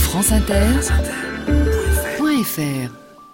franceinter.fr.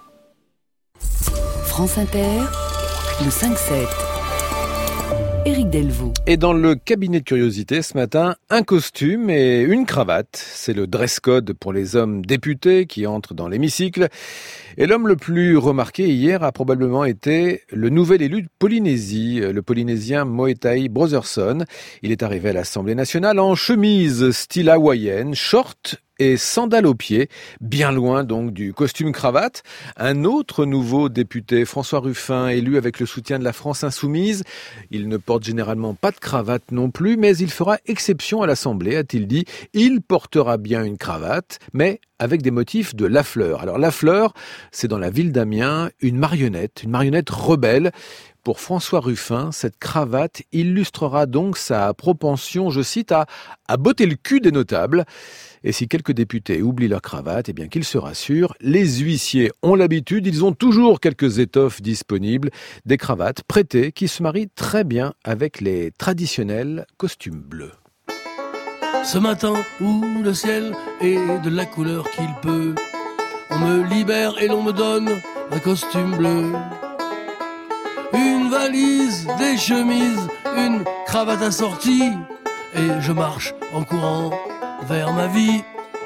France Inter, le 5-7. Éric Delvaux. Et dans le cabinet de curiosité ce matin, un costume et une cravate. C'est le dress code pour les hommes députés qui entrent dans l'hémicycle. Et l'homme le plus remarqué hier a probablement été le nouvel élu de Polynésie, le Polynésien Moetai Brotherson. Il est arrivé à l'Assemblée nationale en chemise style hawaïenne, short et sandales aux pieds, bien loin donc du costume cravate. Un autre nouveau député, François Ruffin, élu avec le soutien de la France insoumise. Il ne porte généralement pas de cravate non plus, mais il fera exception à l'Assemblée, a-t-il dit. Il portera bien une cravate, mais avec des motifs de Lafleur. Alors Lafleur, c'est dans la ville d'Amiens, une marionnette rebelle. Pour François Ruffin, cette cravate illustrera donc sa propension, je cite, à botter le cul des notables. Et si quelques députés oublient leur cravate, eh bien qu'ils se rassurent, les huissiers ont l'habitude, ils ont toujours quelques étoffes disponibles, des cravates prêtées qui se marient très bien avec les traditionnels costumes bleus. Ce matin où le ciel est de la couleur qu'il peut, on me libère et l'on me donne un costume bleu. Une valise, des chemises, une cravate assortie, et je marche en courant vers ma vie.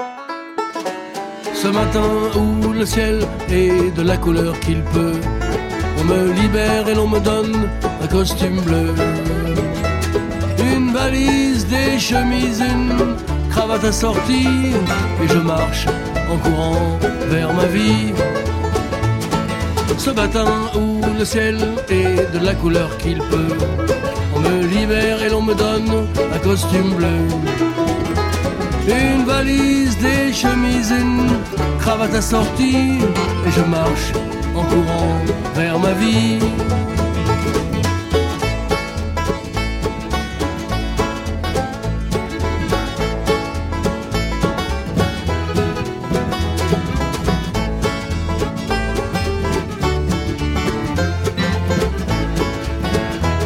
Ce matin où le ciel est de la couleur qu'il peut, on me libère et l'on me donne un costume bleu. Une valise, des chemises, une cravate assortie, et je marche en courant vers ma vie. Ce matin où le ciel est de la couleur qu'il peut, on me libère et l'on me donne un costume bleu. Une valise, des chemises, une cravate assortie, et je marche en courant vers ma vie.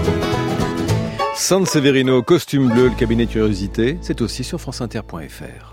San Severino, costume bleu, le cabinet de curiosité, c'est aussi sur franceinter.fr.